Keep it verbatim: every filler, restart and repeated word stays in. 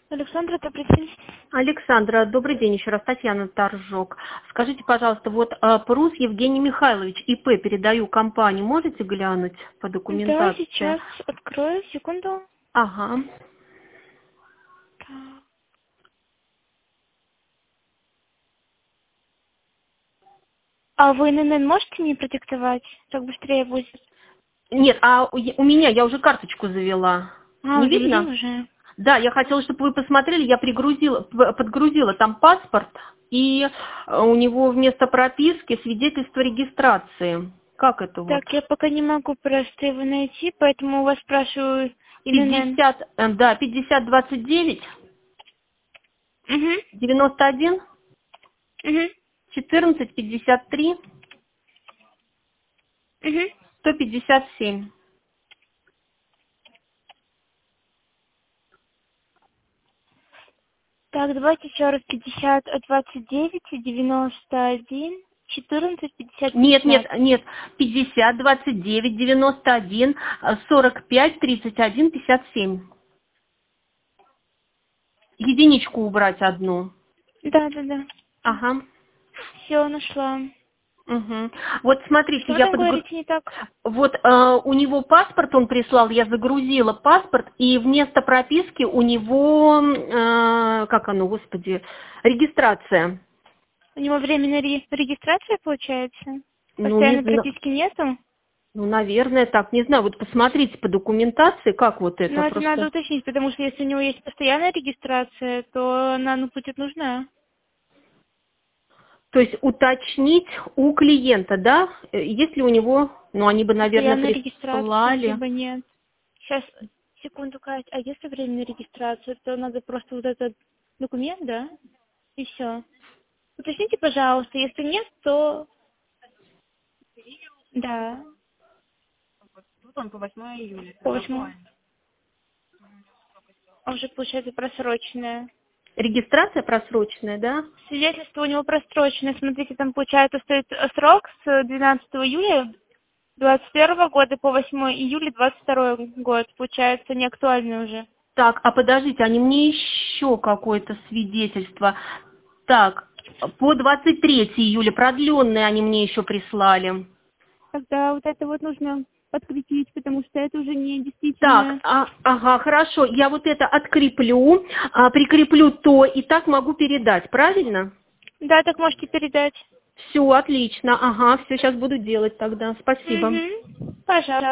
Александра, добрый день. Александра, добрый день еще раз, Татьяна Торжок. Скажите, пожалуйста, вот а, Прус Евгений Михайлович, ИП, передаю компании, можете глянуть по Да, документации? сейчас открою, секунду. Ага. Так. А вы эн эн эн можете мне продиктовать? Так быстрее будет. Нет, а у у меня, я уже карточку завела. А, Не вы завели видно? уже? Да, я хотела, чтобы вы посмотрели, я пригрузила, п- подгрузила там паспорт, и э, у него вместо прописки свидетельство регистрации. Как это вот? Так, я пока не могу просто его найти, поэтому у вас спрашиваю эн эн эн. пятьдесят, э, да, пятьдесят двадцать девять, Угу, девяносто один, угу, четырнадцать пятьдесят три, угу. сто пятьдесят семь. Так, давайте еще раз. пятьдесят двадцать девять, девяносто один, четырнадцать, пятьдесят Нет, нет, пятьдесят. нет, пятьдесят двадцать девять девяносто один сорок пять тридцать один пятьдесят семь. Единичку убрать одну. Да, да, да. Ага. Все, нашла. Угу. Вот смотрите, Что вы я там подгру... говорите не так? Вот э, у него паспорт он прислал, я загрузила паспорт, и вместо прописки у него, э, как оно, господи, регистрация. У него временная ре- регистрация получается? Ну, не Постоянной знаю, прописки нету? ну, наверное, так, не знаю, вот посмотрите по документации, как вот это Но это надо просто. уточнить, потому что если у него есть постоянная регистрация, то она ну, будет нужна. То есть уточнить у клиента, да, э, если у него, ну, они бы, наверное, Постоянная регистрация, прислали. либо нет. Сейчас, секунду, Кать, а если временная регистрация, то надо просто вот этот документ, да? И все. Уточните, пожалуйста, если нет, то да. Вот он по восьмое июля. По восьмому. А уже получается просроченная. Регистрация просроченная, да? Свидетельство у него просроченное. Смотрите, там получается стоит срок с двенадцатого июля двадцать первого года по восьмое июля двадцать второй год. Получается не актуальный уже. Так, а подождите, они мне еще какое-то свидетельство. Так, по двадцать третье июля продленное они мне еще прислали. Тогда вот это вот нужно подкрепить, потому что это уже не Так, действительно. а, ага, хорошо, я вот это откреплю, а, прикреплю то, и так могу передать, правильно? Да, так можете передать. Все, отлично, ага, все сейчас буду делать тогда, спасибо. Угу. Пожалуйста.